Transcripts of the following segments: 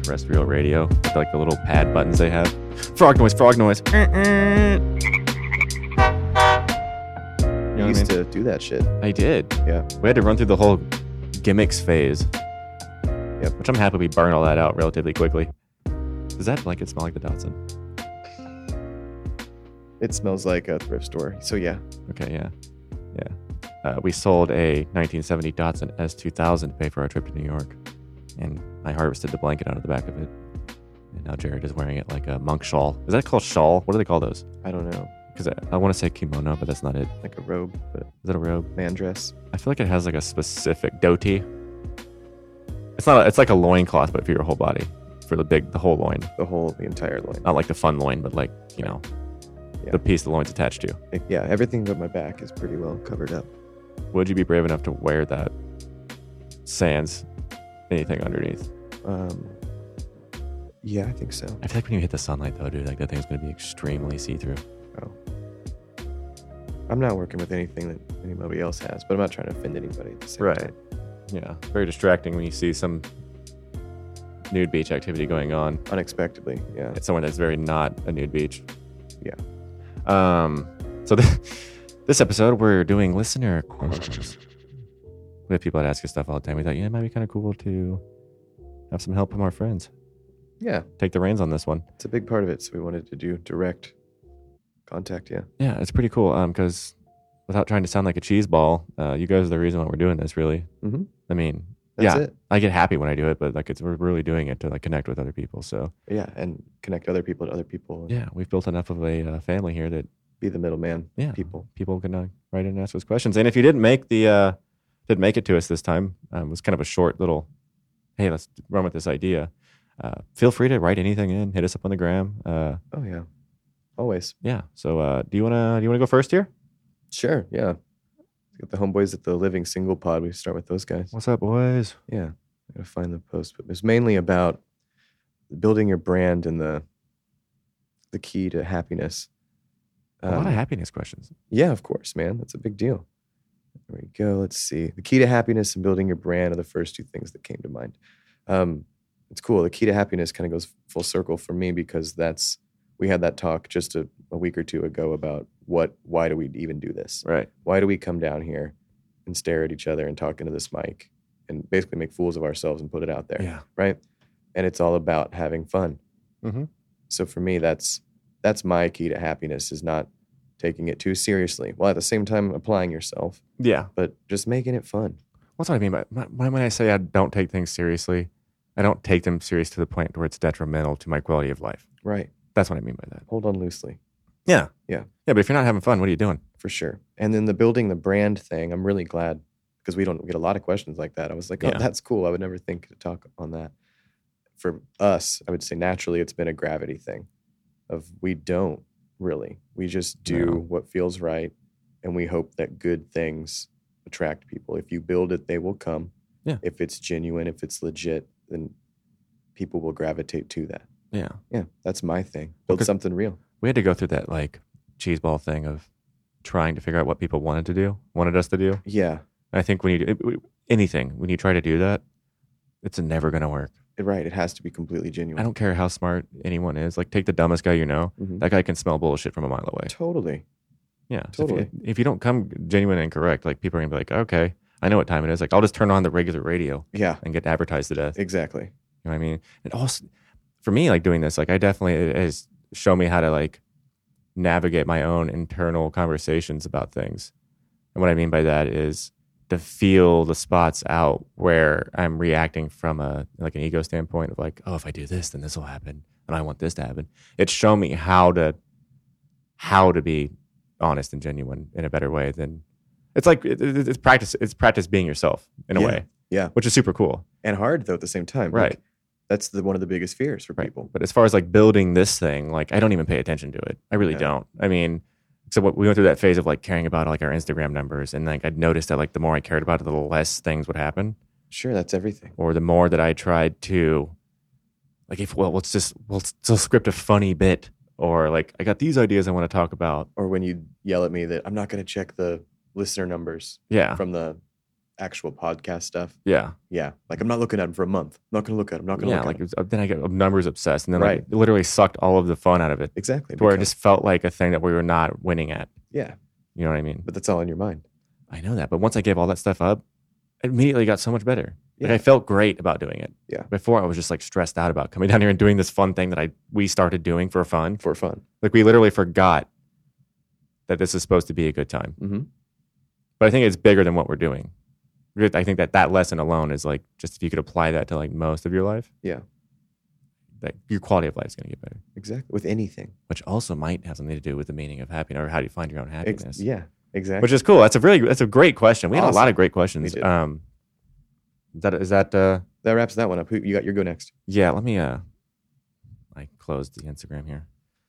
terrestrial radio with like the little pad buttons they have. Frog noise, frog noise. You know I used to do that shit. I did. Yeah. We had to run through the whole gimmicks phase. Yep. Which I'm happy we burned all that out relatively quickly. Does that blanket smell like the Datsun? It smells like a thrift store. So yeah. Okay, yeah. We sold a 1970 Datsun S2000 to pay for our trip to New York. And I harvested the blanket out of the back of it. And now Jared is wearing it like a monk shawl. Is that called shawl? What do they call those? I don't know. Because I want to say kimono, but that's not it. Like a robe, but Is that a robe? man dress. I feel like it has like a specific dhoti. It's not. It's like a loincloth, but for your whole body, for the whole loin. The entire loin. Not like the fun loin, but like Yeah. the piece the loin's attached to. Yeah, everything but my back is pretty well covered up. Would you be brave enough to wear that sans anything underneath? Yeah, I think so. I feel like when you hit the sunlight, though, dude, like that thing's gonna be extremely see-through. Oh. I'm not working with anything that anybody else has, but I'm not trying to offend anybody at the same time. Yeah. Very distracting when you see some nude beach activity going on. Unexpectedly, yeah. It's somewhere that's very not a nude beach. Yeah. So this episode, we're doing listener questions. We have people that ask us stuff all the time. We thought, it might be kind of cool to have some help from our friends. Yeah, Take the reins on this one. it's a big part of it, so we wanted to do direct contact, yeah. Yeah, it's pretty cool. Because without trying to sound like a cheese ball, you guys are the reason why we're doing this. Really, Mm-hmm. I mean, That's yeah, it. I get happy when I do it, but like we're really doing it to like connect with other people. So Yeah, and connect other people to other people. And yeah, we've built enough of a family here that be the middleman. yeah, People. can write in and ask us questions. And if you didn't make it to us this time, it was kind of a short little, hey, let's run with this idea. Feel free to write anything in. Hit us up on the gram. Oh yeah, always. Yeah. So do you wanna go first here? Sure, yeah. Got the homeboys at the Living Single Pod. We start with those guys. What's up, boys? Yeah, I gotta find the post, but it's mainly about building your brand and the key to happiness. A lot of happiness questions. Yeah, of course, man. That's a big deal. There we go. Let's see. The key to happiness and building your brand are the first two things that came to mind. It's cool. The key to happiness kind of goes full circle for me because we had that talk just a week or two ago about why do we even do this? Right. Why do we come down here and stare at each other and talk into this mic and basically make fools of ourselves and put it out there? Yeah. Right. And it's all about having fun. Mm-hmm. So for me, that's my key to happiness is not taking it too seriously while at the same time applying yourself, Yeah. but just making it fun. What's what I mean by when I say I don't take things seriously, I don't take them serious to the point where it's detrimental to my quality of life. Right. That's what I mean by that. Hold on loosely. Yeah. Yeah. Yeah, but if you're not having fun, what are you doing? For sure. And then the building the brand thing, I'm really glad because we don't get a lot of questions like that. I was like, oh, Yeah. that's cool. I would never think to talk on that. For us, I would say naturally it's been a gravity thing of we don't really. We just do No. what feels right and we hope that good things attract people. If you build it, they will come. Yeah. If it's genuine, if it's legit, then people will gravitate to that. Yeah. Yeah, that's my thing. Build 'cause- something real. We had to go through that like cheese ball thing of trying to figure out what people wanted us to do. Yeah, And I think when you do anything, when you try to do that, it's never going to work. right. It has to be completely I genuine. don't care how smart anyone is. Like, take the dumbest guy you know. Mhm. That guy can smell bullshit from a mile away. Totally. Yeah. So Totally. if you don't come genuine and correct, like, people are going to be like, okay, I know what time it is. Like, I'll just turn on the regular radio Yeah, and get advertised to death. exactly. You know what I mean? And also, for me, like, doing this, like, it has shown me how to, like, navigate my own internal conversations about things. And what I mean by that is to feel the spots out where I'm reacting from an ego standpoint of like, oh, if I do this, then this will happen, and I want this to happen. It's shown me how to be honest and genuine in a better way than it's like it's practice. It's practice being yourself in a way, Yeah. which is super cool, And hard though at the same time. right? Like, that's one of the biggest fears for Right. people. But as far as like building this thing, like I don't even pay attention to it. I really Yeah. don't. I mean, so we went through that phase of like caring about like our Instagram numbers, and like I'd noticed that like the more I cared about it, the less things would happen, Sure, that's everything. or the more that I tried to, like, we'll script a funny bit, or like I got these ideas I want to talk about. Or when you yell at me that I'm not going to check the listener numbers Yeah, from the actual podcast stuff. Yeah. Yeah. Like I'm not looking at them for a month. I'm not going to look at them. I'm not going to Yeah. look Like at them. then I get numbers obsessed, and then Right. like it literally sucked all of the fun out of it. Exactly. To where it because- just felt like a thing that we were not winning at. yeah. You know what I mean? But that's all in your mind. I know that. But once I gave all that stuff up, it immediately got so much better. Like Yeah. I felt great about doing it. Yeah. Before I was just like stressed out about coming down here and doing this fun thing that we started doing for fun. For fun. Like we literally forgot that this is supposed to be a good time. Mm-hmm. But I think it's bigger than what we're doing. I think that lesson alone is like, just if you could apply that to like most of your life. Yeah. Like your quality of life is going to get better. Exactly. With anything. Which also might have something to do with the meaning of happiness, or how do you find your own happiness. Yeah. Exactly. Which is cool. That's a great question. We had a lot Awesome. of great questions. We did. Is that that wraps that one up. Who you got? Your go next. yeah, let me I closed the Instagram here.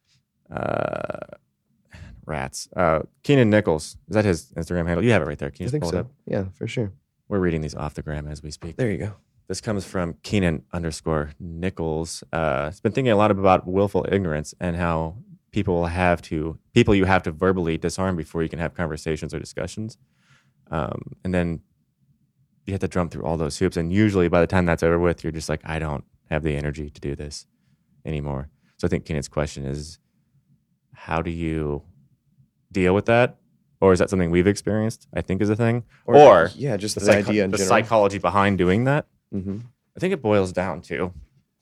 Rats. Keenan Nichols. Is that his Instagram handle? You have it right there. Can you I just think pull it so. up? Yeah, for sure. We're reading these off the gram as we speak. There you go. This comes from Keenan_Nichols. It's been thinking a lot about willful ignorance and how people you have to verbally disarm before you can have conversations or discussions. And then you have to jump through all those hoops. And usually by the time that's over with, you're just like, I don't have the energy to do this anymore. So I think Keenan's question is, how do you deal with that? Or is that something we've experienced, I think is a thing? Or yeah, just the, the idea in the general. psychology behind doing that? Mm-hmm. I think it boils down to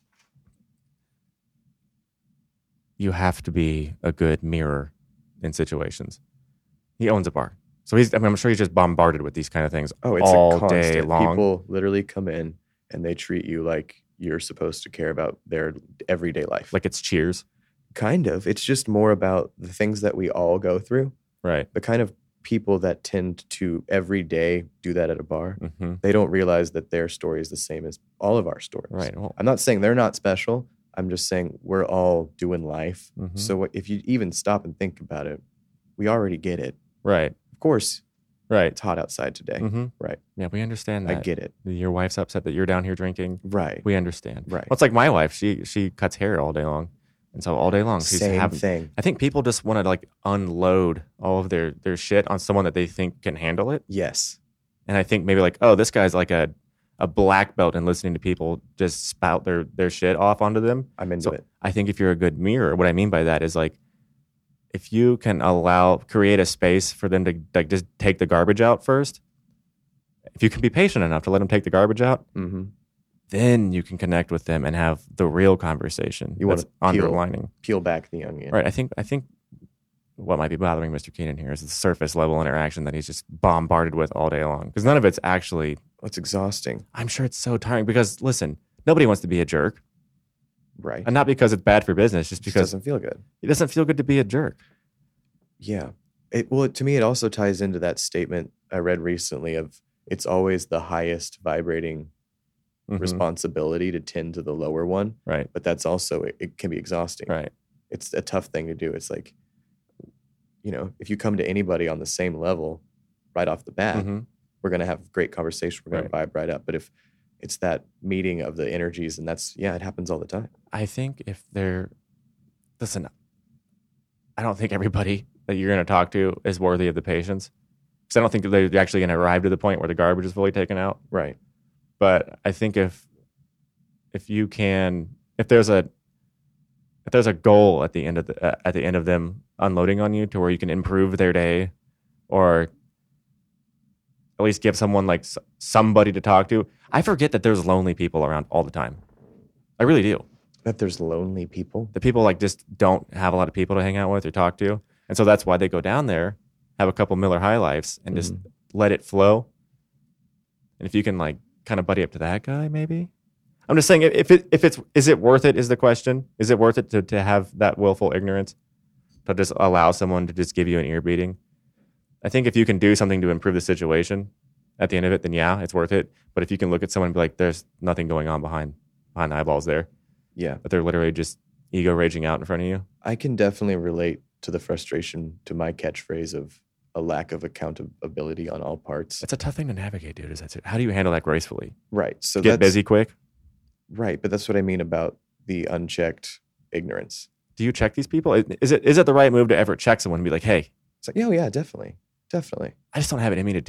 you have to be a good mirror in situations. He owns a bar. So I'm sure he's just bombarded with these kind of things Oh, it's all a constant. day long. People literally come in and they treat you like you're supposed to care about their everyday life. Like it's Cheers. Kind of. It's just more about the things that we all go through. Right. The kind of people that tend to every day do that at a bar, Mm-hmm. they don't realize that their story is the same as all of our stories. Right. Well, I'm not saying they're not special. I'm just saying we're all doing life. Mhm. So if you even stop and think about it, we already get it. right. Of course, Right. it's hot outside today. Mm-hmm. Right. Yeah, we understand that. I get it. Your wife's upset that you're down here drinking. Right. We understand. Right. Well, it's like my wife. She cuts hair all day long. And so all day long, she's Same having, thing. I think people just want to like unload all of their shit on someone that they think can handle it. Yes. And I think maybe like, oh, this guy's like a black belt and listening to people just spout their shit off onto them. I'm into So it. I think if you're a good mirror, what I mean by that is like, if you can create a space for them to like just take the garbage out first, if you can be patient enough to let them take the garbage out, Mm-hmm. then you can connect with them and have the real conversation. You wanna that's underlining. Peel back the onion. Right. I think what might be bothering Mr. Keenan here is the surface level interaction that he's just bombarded with all day long. Because none of it's actually, It's exhausting. I'm sure it's so tiring because listen, nobody wants to be a jerk. Right. And not because it's bad for business, just It because doesn't feel good. it doesn't feel good to be a jerk. Yeah. To me, it also ties into that statement I read recently of it's always the highest vibrating Mhm. responsibility to tend to the lower one. Right. But that's also, it can be exhausting. Right. It's a tough thing to do. It's like, if you come to anybody on the same level right off the bat, Mhm. we're going to have great conversation. We're going to vibe right up. But if it's that meeting of the energies, and it happens all the time. I think listen, I don't think everybody that you're going to talk to is worthy of the patience. Because I don't think they're actually going to arrive to the point where the garbage is fully taken out. Right. But I think if there's a goal at the end of them unloading on you to where you can improve their day, or at least give someone like somebody to talk to. I forget that there's lonely people around all the time. I really do. That there's lonely people. The people like just don't have a lot of people to hang out with or talk to, and so that's why they go down there, have a couple Miller High Lifes, and just let it flow. And if you can like kind of buddy up to that guy, maybe. I'm just saying, is it worth it? Is the question? Is it worth it to have that willful ignorance, to just allow someone to just give you an ear beating? I think if you can do something to improve the situation at the end of it, then yeah, it's worth it. But if you can look at someone and be like, there's nothing going on behind the eyeballs there, Yeah. but they're literally just ego raging out in front of you. I can definitely relate to the frustration to my catchphrase of a lack of accountability on all parts. It's a tough thing to navigate, dude. How do you handle that gracefully? Right. So Get busy quick. Right. But that's what I mean about the unchecked ignorance. Do you check these people? Is it the right move to ever check someone and be like, hey, It's like, yeah, definitely. Definitely. I just don't have it in me to do it.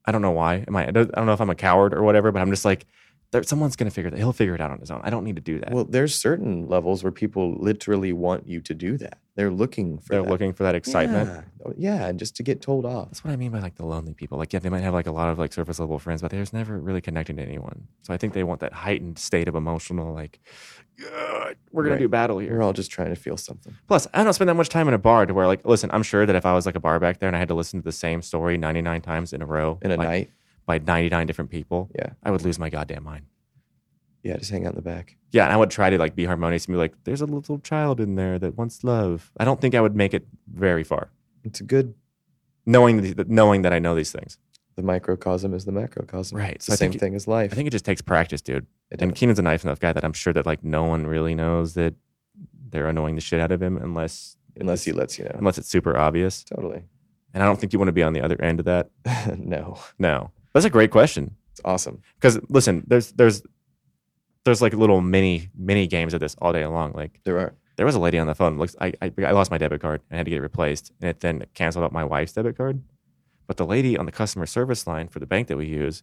I don't know why. I don't know if I'm a coward or whatever, but I'm just like, someone's going to figure that. He'll figure it out on his own. I don't need to do that. Well, there's certain levels where people literally want you to do that. They're looking for They're that. looking for that excitement. Yeah, and just to get told off. That's what I mean by like the lonely people. Like, yeah, they might have like a lot of like surface level friends, but there's never really connecting to anyone. So I think they want that heightened state of emotional, like, "Yeah, we're going to do battle here. We're all just trying to feel something. Plus, I don't spend that much time in a bar to where, like, listen, I'm sure that if I was like a bar back there and I had to listen to the same story 99 times in a row In a like, night. by 99 different people, Yeah. I would lose my goddamn mind. Yeah, just hang out in the back. Yeah, and I would try to like be harmonious and be like, there's a little child in there that wants love. I don't think I would make it very far, It's a good, knowing that I know these things. the microcosm is the macrocosm. Right. It's So the I think same thing as life. I think it just takes practice, dude. It And does. Keenan's a nice enough guy that I'm sure that like no one really knows that they're annoying the shit out of him unless Unless he lets you know. unless it's super obvious. Totally. And I don't think you want to be on the other end of that. No. No. That's a great question. It's awesome. Because listen, there's like little mini games of this all day long. Like There are. there was a lady on the phone. I lost my debit card and had to get it replaced, and it then canceled out my wife's debit card. But the lady on the customer service line for the bank that we use,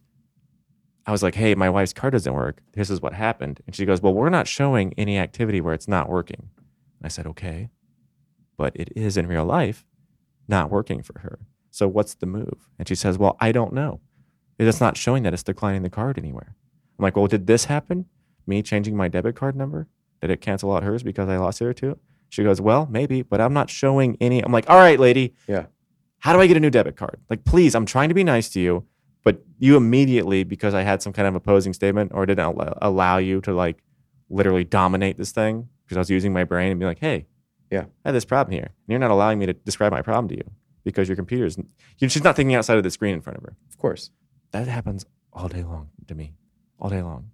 I was like, "Hey, my wife's card doesn't work. This is what happened." And she goes, "Well, we're not showing any activity where it's not working." And I said, "Okay, but it is in real life not working for her. So what's the move?" And she says, "Well, I don't know. It's not showing that it's declining the card anywhere." I'm like, "Well, did this happen? Me changing my debit card number? Did it cancel out hers because I lost it or two?" She goes, "Well, maybe, but I'm not showing any." I'm like, "All right, lady. Yeah. How do I get a new debit card? Like, please, I'm trying to be nice to you, but you immediately, because I had some kind of opposing statement or didn't allow you to like literally dominate this thing because I was using my brain and be like, hey, Yeah. I have this problem here. And you're not allowing me to describe my problem to you because your computer's, she's not thinking outside of the screen in front of her. Of course. That happens all day long to me, all day long.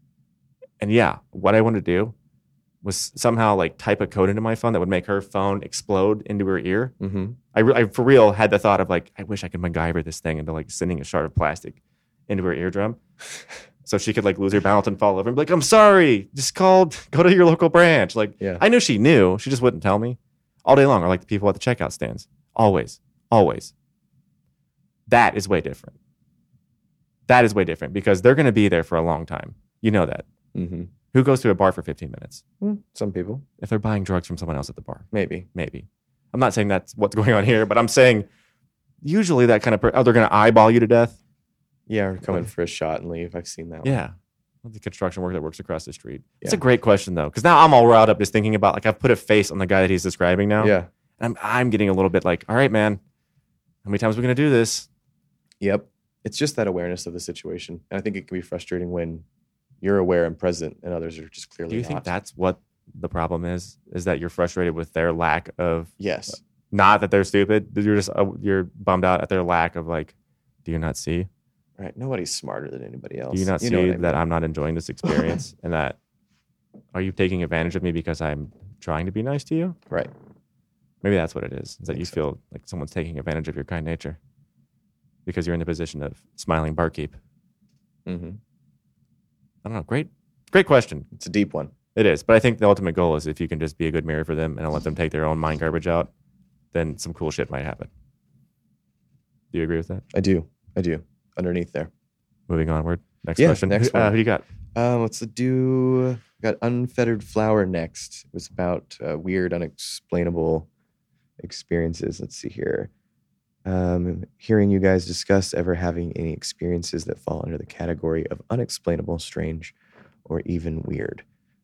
And yeah, what I wanted to do was somehow like type a code into my phone that would make her phone explode into her ear. Mm-hmm. I for real had the thought of like, I wish I could MacGyver this thing into like sending a shard of plastic into her eardrum so she could like lose her balance and fall over and be like, I'm sorry, just go to your local branch. Like, Yeah. I knew she knew, she just wouldn't tell me all day long. Or like the people at the checkout stands. Always. That is way different. That is way different because they're going to be there for a long time. You know that. Mm-hmm. Who goes to a bar for 15 minutes? Some people. If they're buying drugs from someone else at the bar. Maybe. I'm not saying that's what's going on here, but I'm saying usually that kind of, they're going to eyeball you to death. Yeah, or come in for a shot and leave. I've seen that one. Yeah. The construction worker that works across the street. It's Yeah. a great question though, because now I'm all riled up just thinking about like I've put a face on the guy that he's describing now. Yeah. And I'm getting a little bit like, all right, man, how many times are we going to do this? Yep. It's just that awareness of the situation. And I think it can be frustrating when you're aware and present and others are just clearly Do you not. think that's what the problem is that you're frustrated with their lack of, Yes. not that they're stupid, you're just, you're bummed out at their lack of like, do you not see? Right. Nobody's smarter than anybody else. Do you not know see what I mean. that I'm not enjoying this experience and that, are you taking advantage of me because I'm trying to be nice to you? Right. Maybe that's what it is that Think you so. feel like someone's taking advantage of your kind nature because you're in the position of smiling barkeep. Mm-hmm. I don't know. Great question. It's a deep one. It is. But I think the ultimate goal is if you can just be a good mirror for them and let them take their own mind garbage out, then some cool shit might happen. Do you agree with that? I do. Underneath there. Moving onward. Next Yeah, question. next Who one. do you got? Let's do. Got Unfettered Flower next. It was about weird, unexplainable experiences. Let's see here. Hearing you guys discuss ever having any experiences that fall under the category of unexplainable, strange, or even weird.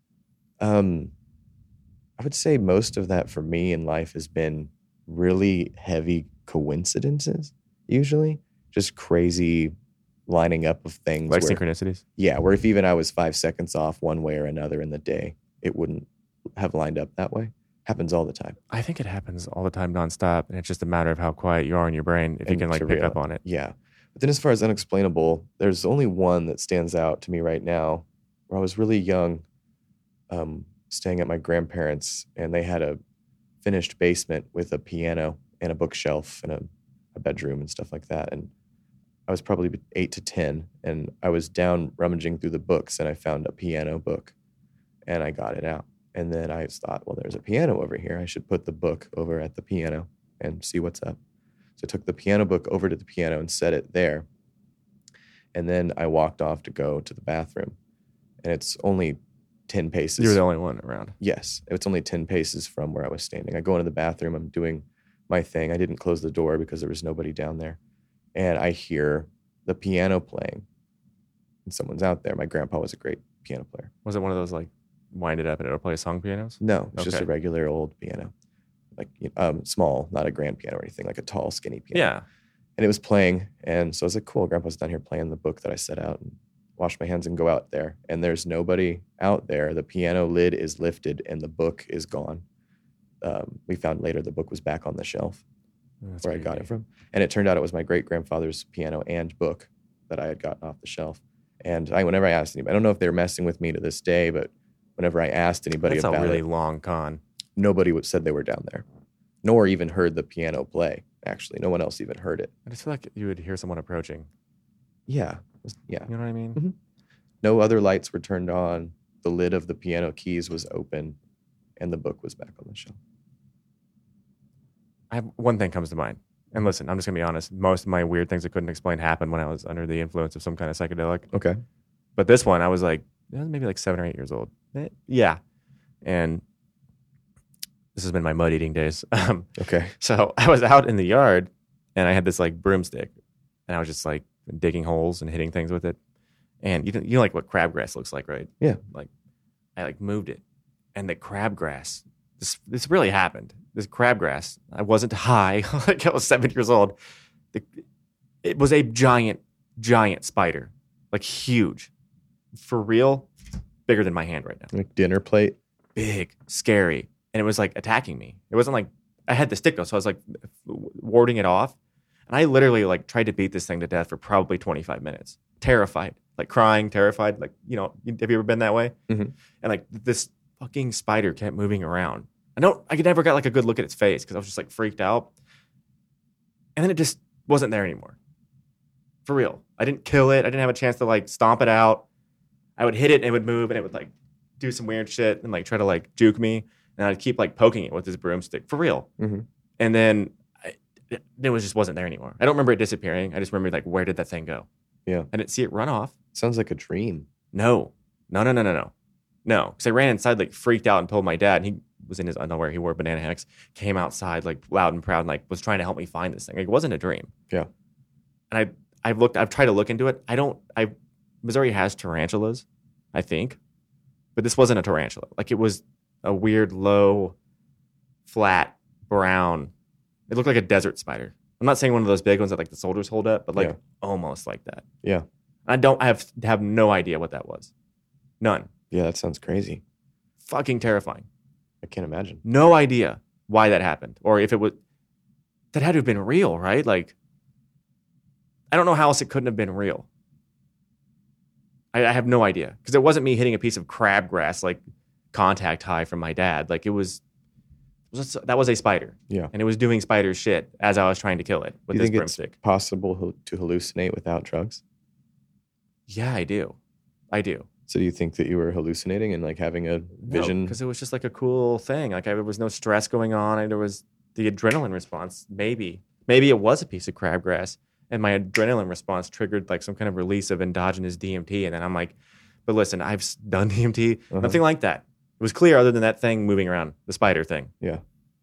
I would say most of that for me in life has been really heavy coincidences, usually. Just crazy lining up of things. Like where- synchronicities? Yeah, where if even I was 5 seconds off one way or another in the day, it wouldn't have lined up that way. Happens all the time. I think it happens all the time nonstop. And it's just a matter of how quiet you are in your brain if you And can like to pick real- up on it. Yeah. But then as far as unexplainable, there's only one that stands out to me right now where I was really young, staying at my grandparents', and they had a finished basement with a piano and a bookshelf and a bedroom and stuff like that. And I was probably 8 to 10, and I was down rummaging through the books, and I found a piano book, and I got it out. And then I thought, well, there's a piano over here. I should put the book over at the piano and see what's up. So I took the piano book over to the piano and set it there. And then I walked off to go to the bathroom. And it's only 10 paces. You're the only one around. Yes. It's only 10 paces from where I was standing. I go into the bathroom. I'm doing my thing. I didn't close the door because there was nobody down there. And I hear the piano playing. And someone's out there. My grandpa was a great piano player. Was it one of those like wind it up and it'll play song pianos? No, it's just Okay. a regular old piano. Like small, not a grand piano or anything, like a tall, skinny piano. Yeah. And it was playing. And so I was like, cool, Grandpa's down here playing the book that I set out, and wash my hands and go out there. And there's nobody out there. The piano lid is lifted and the book is gone. We found later the book was back on the shelf That's where I got creepy. it from. And it turned out it was my great-grandfather's piano and book that I had gotten off the shelf. And whenever I asked anybody, I don't know if they're messing with me to this day, but whenever I asked anybody That's a about really it, long con. nobody said they were down there, nor even heard the piano play. Actually, no one else even heard it. I just feel like you would hear someone approaching. Yeah. Yeah. You know what I mean? Mhm. No other lights were turned on. The lid of the piano keys was open, and the book was back on the shelf. One thing comes to mind. And listen, I'm just going to be honest. Most of my weird things I couldn't explain happened when I was under the influence of some kind of psychedelic. Okay. But this one, I was like, maybe like 7 or 8 years old. Yeah. And this has been my mud eating days. Okay. So I was out in the yard and I had this like broomstick and I was just like digging holes and hitting things with it. And you know like what crabgrass looks like, right? Yeah. Like I like moved it and the crabgrass, this really happened. This crabgrass, I wasn't high. Like I was 7 years old. It was a giant spider, like huge, for real, bigger than my hand right now. Like dinner plate. Big, scary. And it was like attacking me. It wasn't like I had the stick though, so I was like warding it off. And I literally like tried to beat this thing to death for probably 25 minutes. Terrified, like crying, terrified. Like, you know, have you ever been that way? Mm-hmm. And like this fucking spider kept moving around. I never got like a good look at its face because I was just like freaked out. And then it just wasn't there anymore. For real. I didn't kill it. I didn't have a chance to like stomp it out. I would hit it and it would move and it would like do some weird shit and like try to like juke me. And I'd keep like poking it with this broomstick. For real. Mm-hmm. And then it just wasn't there anymore. I don't remember it disappearing. I just remember like, where did that thing go? Yeah. I didn't see it run off. Sounds like a dream. No. Because I ran inside, like freaked out and told my dad, and he was in his underwear. He wore banana hammocks, came outside like loud and proud and like was trying to help me find this thing. Like, it wasn't a dream. Yeah. And I've tried to look into it. Missouri has tarantulas, I think, but this wasn't a tarantula. Like it was a weird, low, flat, brown. It looked like a desert spider. I'm not saying one of those big ones that like the soldiers hold up, but like almost like that. Yeah. I have no idea what that was. None. Yeah, that sounds crazy. Fucking terrifying. I can't imagine. No idea why that happened or if it was. That had to have been real, right? Like, I don't know how else it couldn't have been real. I have no idea because it wasn't me hitting a piece of crabgrass like contact high from my dad. Like that was a spider. Yeah. And it was doing spider shit as I was trying to kill it with Do you this think broomstick. it's possible to hallucinate without drugs? Yeah, I do. So do you think that you were hallucinating and like having a vision? Because it was just like a cool thing. Like there was no stress going on, and there was the adrenaline response. Maybe it was a piece of crabgrass, and my adrenaline response triggered like some kind of release of endogenous DMT. And then I'm like, but listen, I've done DMT, nothing like that. It was clear other than that thing moving around, the spider thing. Yeah.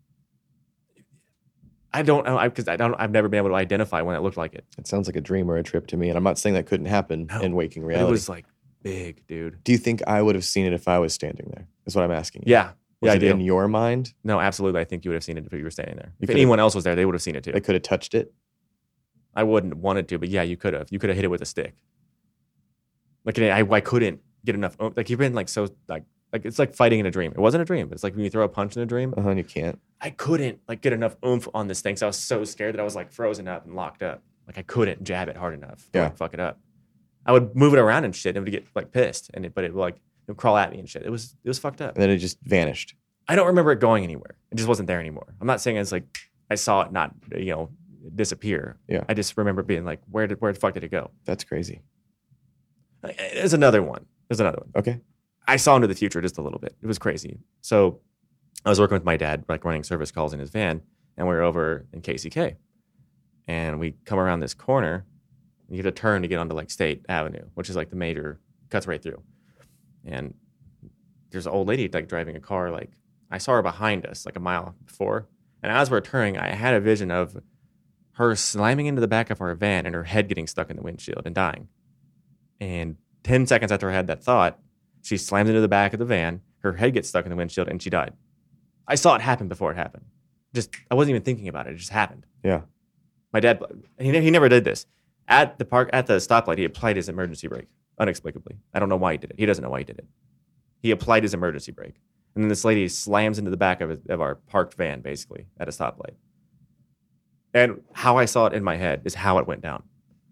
I don't know because I've never been able to identify when it looked like it. It sounds like a dream or a trip to me. And I'm not saying that couldn't happen in waking But reality. it was like big, dude. Do you think I would have seen it if I was standing there? Is what I'm asking you. Yeah. Was I it do. in your mind? No, absolutely. I think you would have seen it if you were standing there. If could've- anyone else was there, they would have seen it too. They could have touched it. I wouldn't wanted to, but yeah, you could have. You could have hit it with a stick. Like I couldn't get enough. Like you've been like so like it's like fighting in a dream. It wasn't a dream, but it's like when you throw a punch in a dream. And you can't. I couldn't like get enough oomph on this thing, so I was so scared that I was like frozen up and locked up. Like I couldn't jab it hard enough to like fuck it up. I would move it around and shit, and it would get like pissed, but it would like it would crawl at me and shit. It was fucked up. And then it just vanished. I don't remember it going anywhere. It just wasn't there anymore. I'm not saying it's like I saw it not disappear. Yeah. I just remember being like, where the fuck did it go? That's crazy. There's another one. Okay. I saw into the future just a little bit. It was crazy. So I was working with my dad, like running service calls in his van, and we were over in KCK. And we come around this corner, And you have to turn to get onto like State Avenue, which is like the major, cuts right through. And there's an old lady like driving a car. Like I saw her behind us like a mile before. And as we're turning, I had a vision of her slamming into the back of our van and her head getting stuck in the windshield and dying. And 10 seconds after I had that thought, she slams into the back of the van, her head gets stuck in the windshield, and she died. I saw it happen before it happened. I wasn't even thinking about it. It just happened. Yeah. My dad, he never did this. At the stoplight, he applied his emergency brake, unexplicably. I don't know why he did it. He doesn't know why he did it. He applied his emergency brake. And then this lady slams into the back of our parked van, basically, at a stoplight. And how I saw it in my head is how it went down.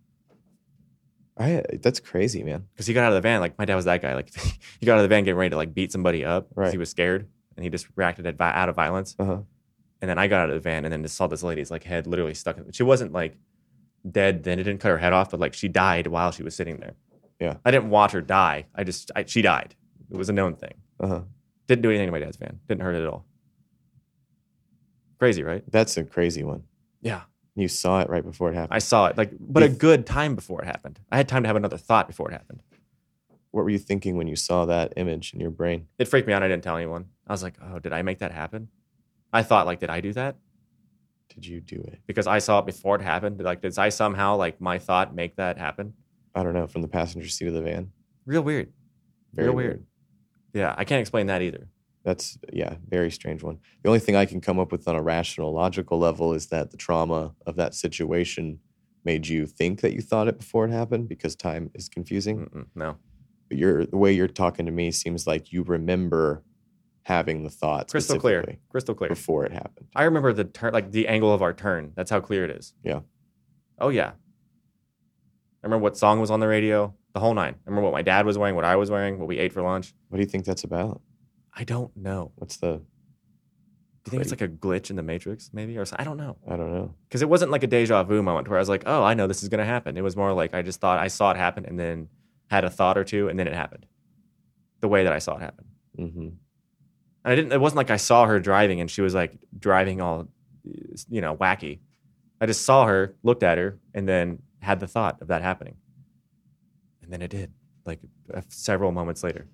That's crazy, man. Because he got out of the van, like, my dad was that guy. Like, he got out of the van getting ready to, like, beat somebody up. Right. He was scared, and he just reacted out of violence. Uh-huh. And then I got out of the van and then just saw this lady's, like, head literally stuck in. She wasn't, like, dead then. It didn't cut her head off, but, like, she died while she was sitting there. Yeah. I didn't watch her die. She died. It was a known thing. Uh-huh. Didn't do anything to my dad's van. Didn't hurt it at all. Crazy, right? That's a crazy one. Yeah. You saw it right before it happened. I saw it, but a good time before it happened. I had time to have another thought before it happened. What were you thinking when you saw that image in your brain? It freaked me out. I didn't tell anyone. I was like, oh, did I make that happen? I thought, like, did I do that? Did you do it? Because I saw it before it happened. Like, did I somehow, like, my thought make that happen? I don't know. From the passenger seat of the van? Real weird. Very Real weird. Yeah, I can't explain that either. That's, very strange one. The only thing I can come up with on a rational, logical level is that the trauma of that situation made you think that you thought it before it happened because time is confusing. No. But the way you're talking to me seems like you remember having the thought Crystal clear. Before it happened. I remember the turn, like the angle of our turn. That's how clear it is. Yeah. Oh, yeah. I remember what song was on the radio, the whole nine. I remember what my dad was wearing, what I was wearing, what we ate for lunch. What do you think that's about? I don't know. What's the... Do you think it's like a glitch in the Matrix, maybe? Or I don't know. I don't know. Because it wasn't like a deja vu moment where I was like, oh, I know this is going to happen. It was more like I just thought I saw it happen and then had a thought or two and then it happened. The way that I saw it happen. Mm-hmm. And it wasn't like I saw her driving and she was like driving all, wacky. I just saw her, looked at her, and then had the thought of that happening. And then it did, like several moments later.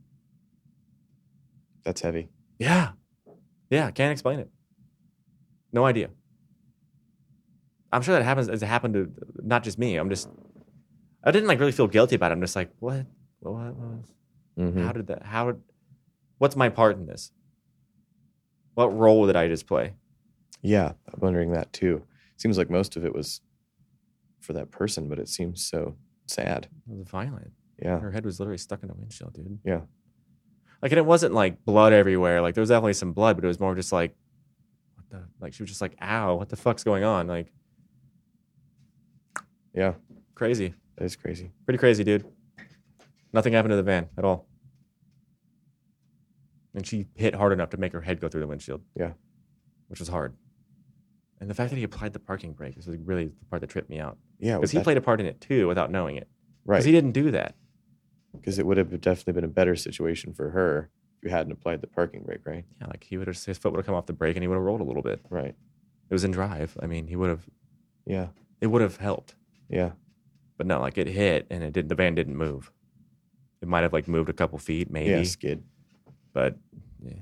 That's heavy. Yeah. Yeah, can't explain it. No idea. I'm sure that happens. It happened to not just me. I didn't like really feel guilty about it. I'm just like, what? Mm-hmm. What's my part in this? What role did I just play? Yeah, I'm wondering that too. Seems like most of it was for that person, but it seems so sad. It was violent. Yeah. Her head was literally stuck in the windshield, dude. Yeah. Like, and it wasn't like blood everywhere. Like, there was definitely some blood, but it was more just like, she was just like, ow, what the fuck's going on? Like, yeah. Crazy. That is crazy. Pretty crazy, dude. Nothing happened to the van at all. And she hit hard enough to make her head go through the windshield. Yeah. Which was hard. And the fact that he applied the parking brake was really the part that tripped me out. Yeah. Because he played a part in it too without knowing it. Right. Because he didn't do that. Because it would have definitely been a better situation for her if you hadn't applied the parking brake, right? Yeah, like his foot would have come off the brake and he would have rolled a little bit. Right. It was in drive. I mean, he would have. Yeah. It would have helped. Yeah. But no, like it hit and the van didn't move. It might have like moved a couple feet, maybe. Yeah, skid. But yeah.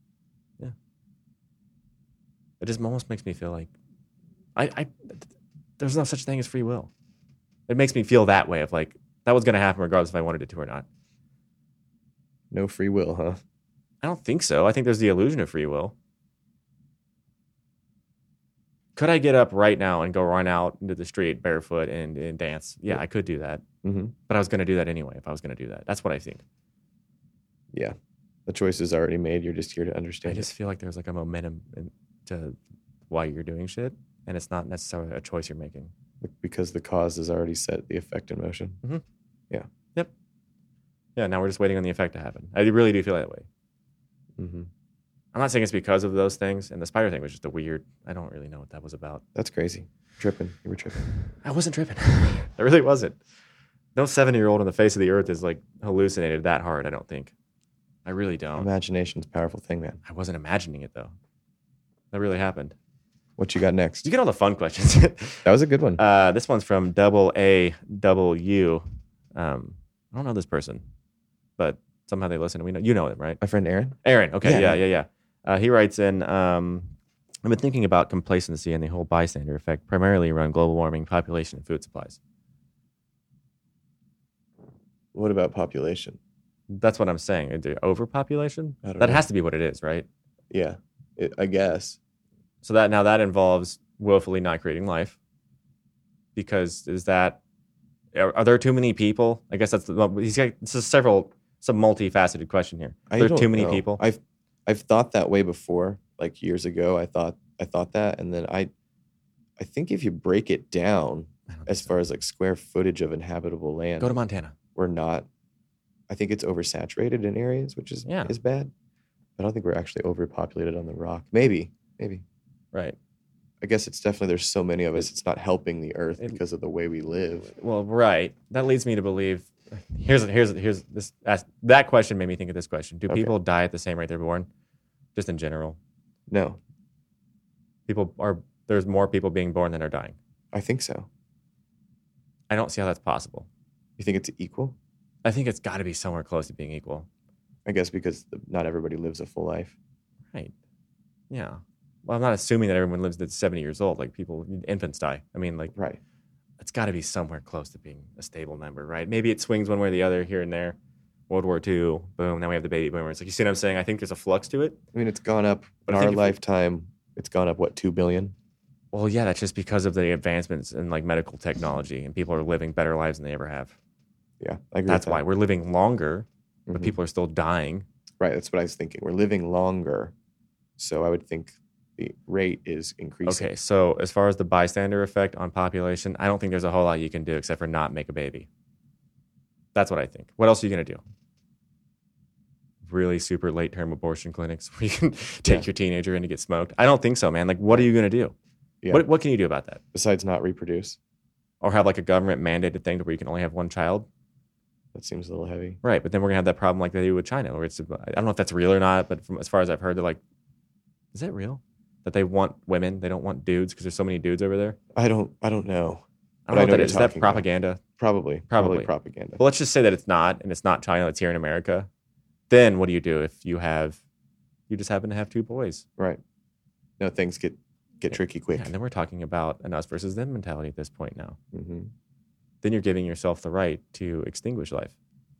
It just almost makes me feel like there's no such thing as free will. It makes me feel that way of like that was going to happen regardless if I wanted it to or not. No free will, huh? I don't think so. I think there's the illusion of free will. Could I get up right now and go run out into the street barefoot and dance? Yeah, I could do that. Mm-hmm. But I was going to do that anyway if I was going to do that. That's what I think. Yeah. The choice is already made. You're just here to understand. I just feel like there's like a momentum to why you're doing shit, and it's not necessarily a choice you're making. Because the cause has already set the effect in motion. Mm-hmm. Yeah. Yep. Yeah, now we're just waiting on the effect to happen. I really do feel that way. Mm-hmm. I'm not saying it's because of those things, and the spider thing was just a weird, I don't really know what that was about. That's crazy. Tripping. You were tripping. I wasn't tripping. I really wasn't. No 70-year-old on the face of the earth is like hallucinated that hard, I don't think. I really don't. Imagination's a powerful thing, man. I wasn't imagining it, though. That really happened. What you got next? You get all the fun questions. That was a good one. This one's from Double AW. I don't know this person, but somehow they listen. We know you know him, right? My friend Aaron. Aaron. Okay, Yeah. yeah. He writes in. I've been thinking about complacency and the whole bystander effect, primarily around global warming, population, and food supplies. What about population? That's what I'm saying. Is there overpopulation? I don't That know. has to be what it is, right? Yeah, I guess. So that involves willfully not creating life. Because are there too many people? I guess it's a multifaceted question here. Are there too many people? I've thought that way before. Like years ago, I thought that, and then I think if you break it down as far as like square footage of inhabitable land, Go to Montana. we're not. I think it's oversaturated in areas, which is bad. But I don't think we're actually overpopulated on the rock. Maybe. Right. I guess it's definitely there's so many of us. It's not helping the earth because of the way we live. Well, right. That leads me to believe. Here's this. That question made me think of this question. Do people die at the same rate they're born? Just in general. No, there's more people being born than are dying. I think so. I don't see how that's possible. You think it's equal? I think it's got to be somewhere close to being equal. I guess because not everybody lives a full life. Right. Yeah. Well, I'm not assuming that everyone lives to 70 years old. Like infants die. I mean, like, right. It's got to be somewhere close to being a stable number, right? Maybe it swings one way or the other here and there. World War II, boom, now we have the baby boomers. Like, you see what I'm saying? I think there's a flux to it. I mean, it's gone up in our lifetime. It's gone up, 2 billion? Well, yeah, that's just because of the advancements in like medical technology, and people are living better lives than they ever have. Yeah, I agree. That's why we're living longer, but Mhm. people are still dying. Right, that's what I was thinking. We're living longer, so I would think the rate is increasing. Okay, so as far as the bystander effect on population, I don't think there's a whole lot you can do except for not make a baby. That's what I think. What else are you going to do? Really super late term abortion clinics where you can take your teenager in to get smoked? I don't think so, man. Like, what are you going to do? Yeah. What can you do about that? Besides not reproduce? Or have like a government mandated thing to where you can only have one child? That seems a little heavy. Right, but then we're going to have that problem like they do with China, where I don't know if that's real or not, but from as far as I've heard, they're like, is that real? That they want women, they don't want dudes because there's so many dudes over there? I don't know. I don't know But what that is. Is that propaganda? Probably propaganda. Well, let's just say that it's not, and it's not China, it's here in America. Then what do you do if you just happen to have two boys? Right. No, things get tricky quick. Yeah, and then we're talking about an us versus them mentality at this point now. Mm-hmm. Then you're giving yourself the right to extinguish life.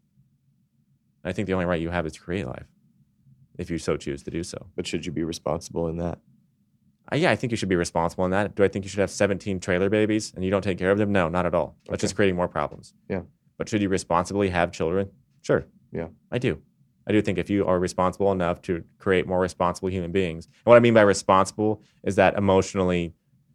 I think the only right you have is to create life, if you so choose to do so. But should you be responsible in that? Yeah, I think you should be responsible in that. Do I think you should have 17 trailer babies and you don't take care of them? No, not at all. That's just creating more problems. Yeah. But should you responsibly have children? Sure. Yeah. I do think if you are responsible enough to create more responsible human beings, and what I mean by responsible is that emotionally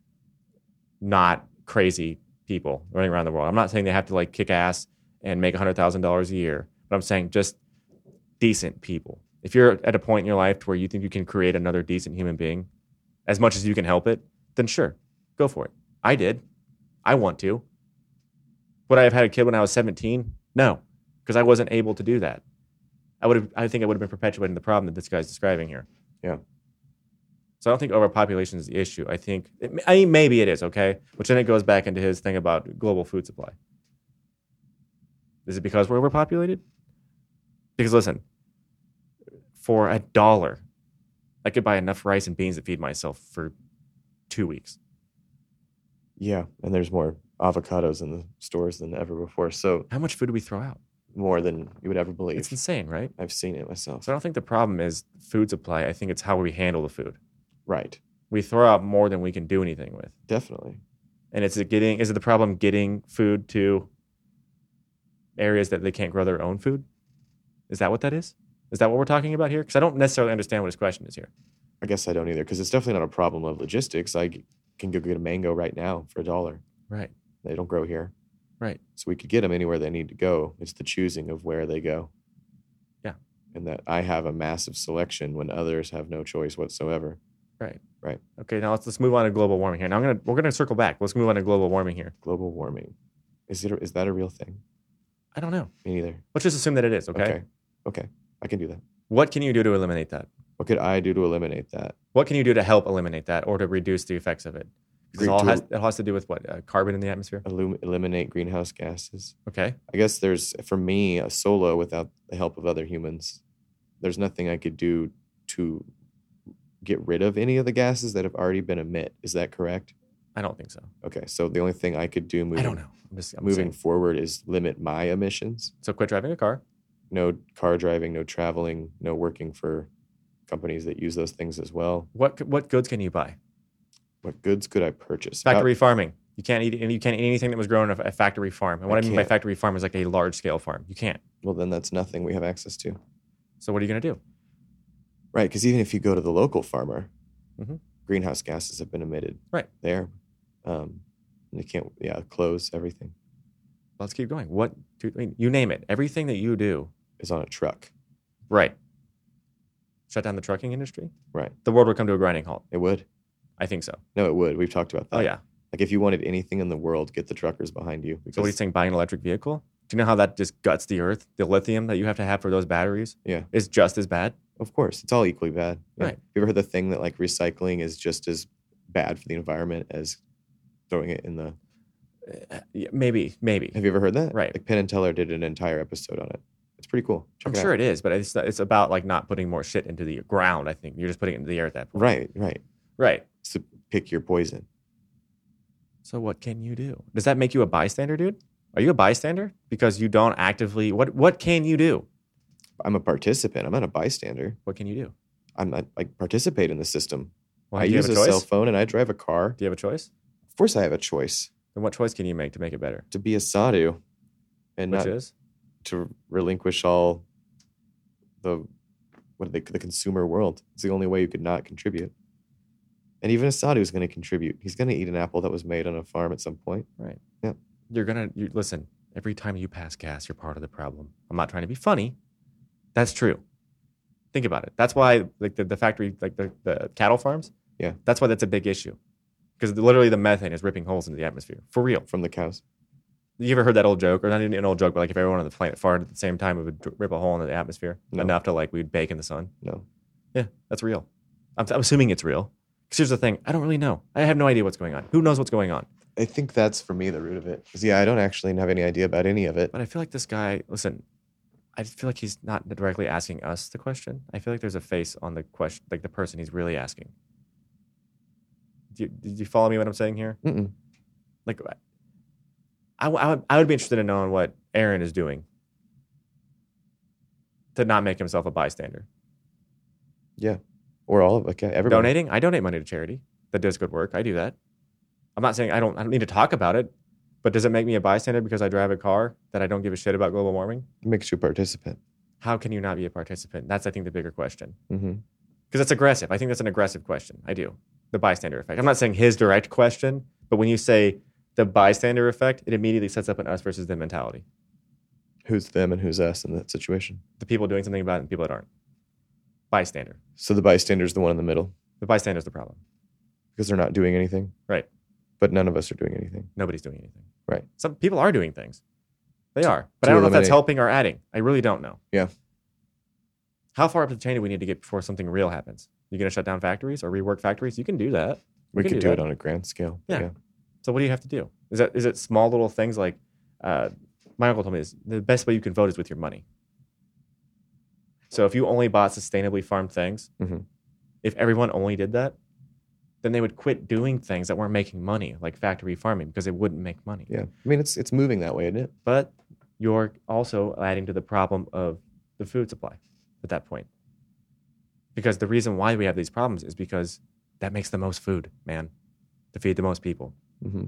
not crazy people running around the world. I'm not saying they have to like kick ass and make $100,000 a year, but I'm saying just decent people. If you're at a point in your life to where you think you can create another decent human being as much as you can help it, then sure, go for it. I did. I want to. Would I have had a kid when I was 17? No, because I wasn't able to do that. I think I would have been perpetuating the problem that this guy's describing here. Yeah. So I don't think overpopulation is the issue. I mean, maybe it is, okay? Which then it goes back into his thing about global food supply. Is it because we're overpopulated? Because listen, for $1, I could buy enough rice and beans to feed myself for 2 weeks. Yeah, and there's more avocados in the stores than ever before. So how much food do we throw out? More than you would ever believe. It's insane, right? I've seen it myself. So I don't think the problem is food supply. I think it's how we handle the food. Right. We throw out more than we can do anything with. Definitely. And is it the problem getting food to areas that they can't grow their own food? Is that what that is? Is that what we're talking about here? Because I don't necessarily understand what his question is here. I guess I don't either, because it's definitely not a problem of logistics. I can go get a mango right now for $1. Right. They don't grow here. Right. So we could get them anywhere they need to go. It's the choosing of where they go. Yeah. And that I have a massive selection when others have no choice whatsoever. Right. Right. Okay, now let's move on to global warming here. Now we're gonna circle back. Let's move on to global warming here. Global warming. Is that a real thing? I don't know. Me neither. Let's just assume that it is, okay? Okay. I can do that. What can you do to eliminate that? What could I do to eliminate that? What can you do to help eliminate that or to reduce the effects of it? Because it has to do with what? Carbon in the atmosphere? Eliminate greenhouse gases. Okay. I guess for me, a solo without the help of other humans, there's nothing I could do to get rid of any of the gases that have already been emitted. Is that correct? I don't think so. Okay, so the only thing I could do I don't know. moving forward is limit my emissions. So quit driving a car. No car driving, no traveling, no working for companies that use those things as well. What goods can you buy? What goods could I purchase? Factory farming. You can't eat anything that was grown at a factory farm. And what I mean by factory farm is like a large scale farm. You can't. Well, then that's nothing we have access to. So what are you going to do? Right, because even if you go to the local farmer, mm-hmm. greenhouse gases have been emitted. Right there. They can't. Clothes, everything. Let's keep going. You name it. Everything that you do is on a truck. Right. Shut down the trucking industry? Right. The world would come to a grinding halt. It would? I think so. No, it would. We've talked about that. Oh, yeah. Like if you wanted anything in the world, get the truckers behind you. So what are you saying, buy an electric vehicle? Do you know how that just guts the earth? The lithium that you have to have for those batteries is just as bad? Of course. It's all equally bad. Yeah. Right. You ever heard the thing that like recycling is just as bad for the environment as throwing it in the... Maybe. Have you ever heard that? Right. Like Penn and Teller did an entire episode on it. It's pretty cool. I'm sure it is, but it's about like not putting more shit into the ground, I think. You're just putting it into the air at that point. Right. So pick your poison. So what can you do? Does that make you a bystander, dude? Are you a bystander? Because you don't actively... What can you do? I'm a participant. I'm not a bystander. What can you do? I participate in the system. Well, I use a cell phone and I drive a car. Do you have a choice? Of course I have a choice. Then what choice can you make to make it better? To be a sadhu. And Which is? To relinquish all the consumer world. It's the only way you could not contribute. And even a sadhu is going to contribute. He's going to eat an apple that was made on a farm at some point. Right. Yeah. Listen, every time you pass gas, you're part of the problem. I'm not trying to be funny. That's true. Think about it. That's why like the factory, like the cattle farms. Yeah. That's why that's a big issue. Because literally the methane is ripping holes into the atmosphere. For real. From the cows. You ever heard that old joke? Or not even an old joke, but like if everyone on the planet farted at the same time, it would rip a hole into the atmosphere. No. Enough to like we'd bake in the sun. No. Yeah, that's real. I'm assuming it's real. Because here's the thing. I don't really know. I have no idea what's going on. Who knows what's going on? I think that's for me the root of it. Because I don't actually have any idea about any of it. But I feel like this guy, listen, I feel like he's not directly asking us the question. I feel like there's a face on the question, like the person he's really asking. Did you follow me what I'm saying here? Mm-mm. Like, I would be interested in knowing what Aaron is doing to not make himself a bystander. Yeah. Or all of everybody. Donating? I donate money to charity that does good work. I do that. I'm not saying I don't need to talk about it, but does it make me a bystander because I drive a car that I don't give a shit about global warming? It makes you a participant. How can you not be a participant? That's, I think, the bigger question. Mm-hmm. Because it's aggressive. I think that's an aggressive question. I do. The bystander effect. I'm not saying his direct question, but when you say the bystander effect, it immediately sets up an us versus them mentality. Who's them and who's us in that situation? The people doing something about it and people that aren't. Bystander. So the bystander's the one in the middle? The bystander's the problem. Because they're not doing anything? Right. But none of us are doing anything. Nobody's doing anything. Right. Some people are doing things. They are. But I don't know if that's helping or adding. I really don't know. Yeah. How far up the chain do we need to get before something real happens? You going to shut down factories or rework factories? You can do that. We could do it on a grand scale. Yeah. So what do you have to do? Is it small little things like my uncle told me this, the best way you can vote is with your money. So if you only bought sustainably farmed things, mm-hmm. if everyone only did that, then they would quit doing things that weren't making money, like factory farming, because it wouldn't make money. Yeah. I mean, it's moving that way, isn't it? But you're also adding to the problem of the food supply at that point. Because the reason why we have these problems is because that makes the most food, man, to feed the most people. Mm-hmm.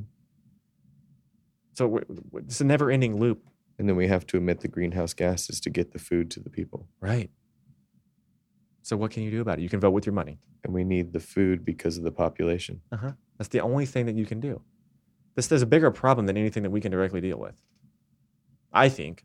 So it's a never-ending loop. And then we have to emit the greenhouse gases to get the food to the people. Right. So what can you do about it? You can vote with your money. And we need the food because of the population. Uh-huh. That's the only thing that you can do. There's a bigger problem than anything that we can directly deal with. I think.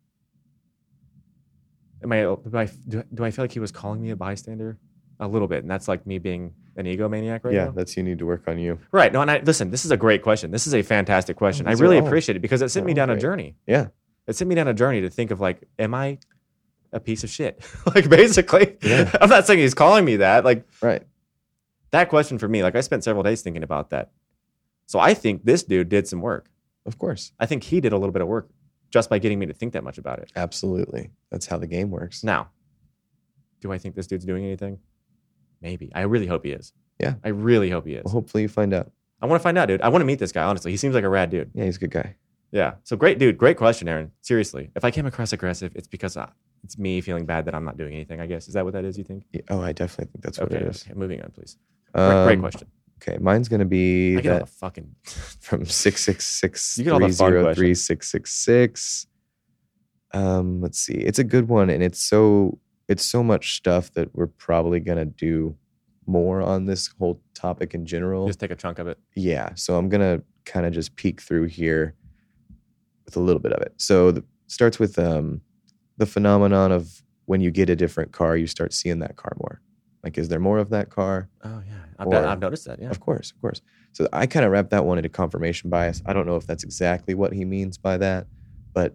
Do I feel like he was calling me a bystander? A little bit. And that's like me being an egomaniac right now? Yeah, that's you need to work on you. Right. No, and listen, this is a great question. This is a fantastic question. I really appreciate it because it sent me down a journey. Yeah. It sent me down a journey to think of like, am I a piece of shit. Like, basically. Yeah. I'm not saying he's calling me that. Like, Right. that question for me, like, I spent several days thinking about that. So I think this dude did some work. Of course. I think he did a little bit of work just by getting me to think that much about it. Absolutely. That's how the game works. Now, do I think this dude's doing anything? Maybe. I really hope he is. Yeah. I really hope he is. Well, hopefully you find out. I want to find out, dude. I want to meet this guy, honestly. He seems like a rad dude. Yeah, he's a good guy. Yeah. So great, dude. Great question, Aaron. Seriously. If I came across aggressive, it's because it's me feeling bad that I'm not doing anything, I guess. Is that what that is, you think? Yeah, oh, I definitely think that's what Okay. it is. Okay. Moving on, please. Great question. Okay, mine's gonna be I get all that the fucking... from 666 You get all the fun 3666. Let's see. It's a good one, and it's so much stuff that we're probably gonna do more on this whole topic in general. Just take a chunk of it. Yeah, so I'm gonna kind of just peek through here with a little bit of it. So starts with the phenomenon of when you get a different car, you start seeing that car more. Like, is there more of that car? Oh, yeah. Or- I've noticed that, yeah. Of course. So I kind of wrap that one into confirmation bias. I don't know if that's exactly what he means by that, but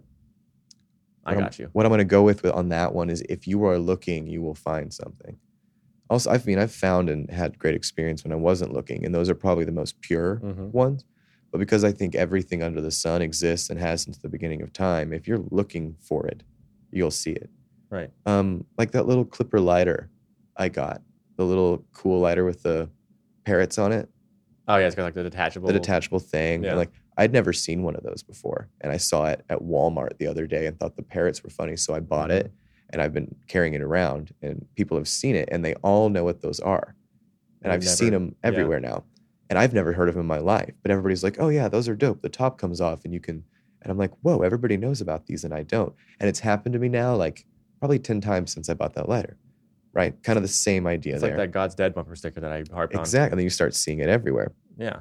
I got you. what I'm going to go with on that one is if you are looking, you will find something. Also, I've found and had great experience when I wasn't looking, and those are probably the most pure Mhm. ones. But because I think everything under the sun exists and has since the beginning of time, if you're looking for it, you'll see it. Right. Like that little clipper lighter I got, the little cool lighter with the parrots on it, Oh, yeah. It's got like the detachable. the detachable thing. Yeah. And like I'd never seen one of those before, and I saw it at Walmart the other day and thought the parrots were funny, so I bought it, and I've been carrying it around, and people have seen it, and they all know what those are, and I've seen them everywhere now, and I've never heard of them in my life, but everybody's like, oh yeah, those are dope. The top comes off, and you can, and I'm like, whoa, everybody knows about these, and I don't, and it's happened to me now like probably 10 times since I bought that lighter, right? Kind of the same idea It's there. like that God's Dead bumper sticker that I harped on. Exactly, and then you start seeing it everywhere. Yeah.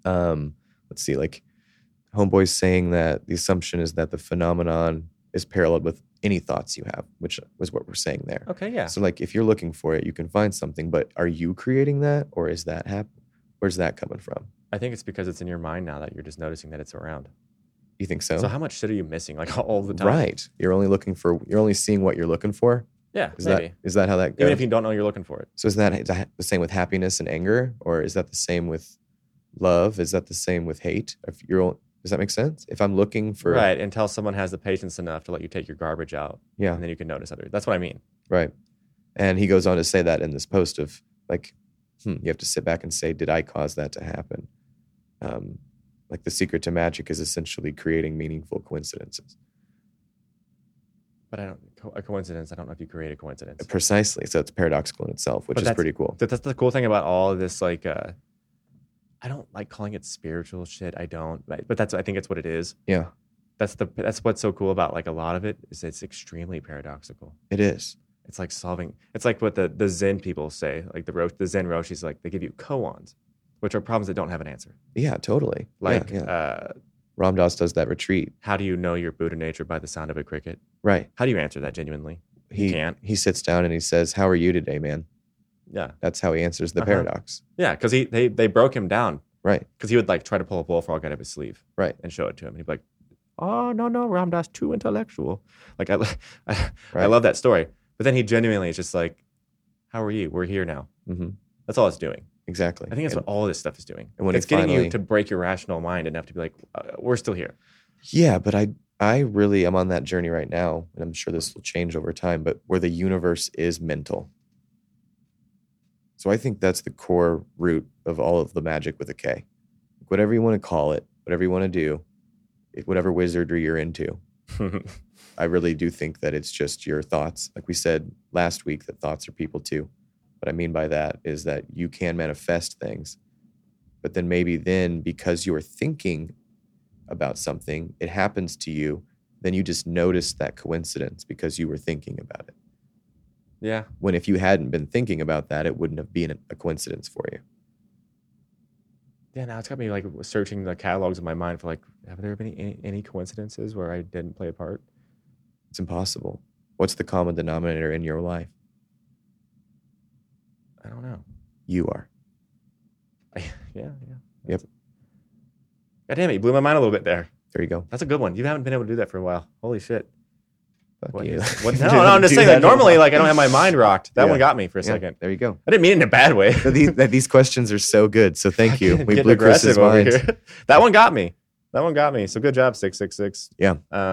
Let's see, like Homeboy's saying that the assumption is that the phenomenon is paralleled with any thoughts you have, which was what we're saying there. Okay, yeah. So like if you're looking for it, you can find something, but are you creating that, or is that where's that coming from? I think it's because it's in your mind now that you're just noticing that it's around. You think so? So how much shit are you missing like all the time? Right. You're only seeing what you're looking for. Yeah, Is maybe. that how that goes? Even if you don't know you're looking for it. So is that the same with happiness and anger, or is that the same with love? Is that the same with hate? Does that make sense? If I'm looking for Right, until someone has the patience enough to let you take your garbage out, yeah, and then you can notice others. That's what I mean. right. And he goes on to say that in this post of like, you have to sit back and say, did I cause that to happen? Like the secret to magic is essentially creating meaningful coincidences. But a coincidence, I don't know if you create a coincidence. Precisely. So it's paradoxical in itself, which is pretty cool. That's the cool thing about all of this, like, I don't like calling it spiritual shit. I don't, but I think it's what it is. Yeah, That's what's so cool about like a lot of it is it's extremely paradoxical. it is. It's like what the Zen people say, like the Zen Roshis, like they give you koans, which are problems that don't have an answer. Yeah, totally. Like, Ram Dass does that retreat. how do you know your Buddha nature by the sound of a cricket? Right. How do you answer that genuinely? You can't. He sits down and he says, how are you today, man? Yeah. That's how he answers the Uh-huh. paradox. Yeah, because they broke him down Right. because he would like try to pull a bullfrog out of his sleeve Right. and show it to him. And he'd be like, oh, no, Ram Dass, too intellectual. Like, I Right. love that story. But then he genuinely is just like, how are you? We're here now. Hmm. That's all it's doing. Exactly. I think that's And- what all this stuff is doing. and when It's he getting finally- you to break your rational mind enough to be like, we're still here. Yeah, but I really am on that journey right now, and I'm sure this will change over time, but where the universe is mental. So I think that's the core root of all of the magic with a K. Whatever you want to call it, whatever you want to do, whatever wizardry you're into, I really do think that it's just your thoughts. Like we said last week, that thoughts are people too. What I mean by that is that you can manifest things, but then maybe because you are thinking about something, it happens to you, then you just notice that coincidence because you were thinking about it. Yeah. When if you hadn't been thinking about that, it wouldn't have been a coincidence for you. Yeah, now it's got me like searching the catalogs in my mind for like, have there been any coincidences where I didn't play a part? It's impossible. What's the common denominator in your life? I don't know. You are. Yeah. Yep. God damn it, you blew my mind a little bit there. There you go. That's a good one. You haven't been able to do that for a while. Holy shit. Fuck What you. is- what- no, I'm just saying. Like, normally, like I don't have my mind rocked. That Yeah. one got me for a Yeah, second. there you go. I didn't mean it in a bad way. So these questions are so good. So thank you. We Getting blew Chris's aggressive over mind. here. That one got me. That one got me. So good job, 666. Yeah.